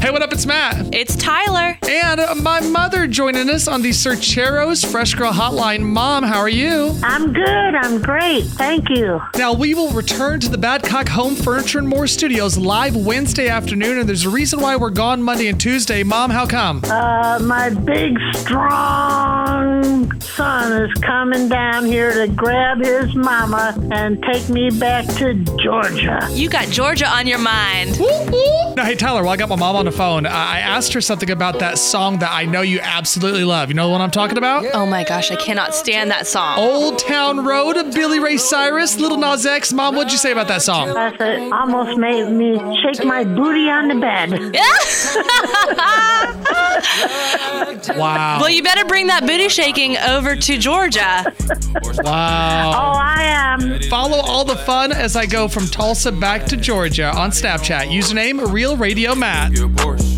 Hey, what up? It's Matt. It's Tyler. And my mother joining us on the Cercheros Fresh Girl Hotline. Mom, how are you? I'm good. I'm great. Thank you. Now, we will return to the Badcock Home Furniture and More Studios live Wednesday afternoon, and there's a reason why we're gone Monday and Tuesday. Mom, how come? My big, strong son is coming down here to grab his mama and take me back to Georgia. You got Georgia on your mind. Now, hey, Tyler, while I got my mom on the phone, I asked her something about that song that I know you absolutely love. You know the one I'm talking about? Oh my gosh, I cannot stand that song. Old Town Road of Billy Ray Cyrus, Little Nas X. Mom, what'd you say about that song? I said, almost made me shake my booty on the bed. Wow. Well, you better bring that booty shaking over to Georgia. Wow. Oh, I am. Follow all the fun as I go from Tulsa back to Georgia on Snapchat. Username Real Radio Matt.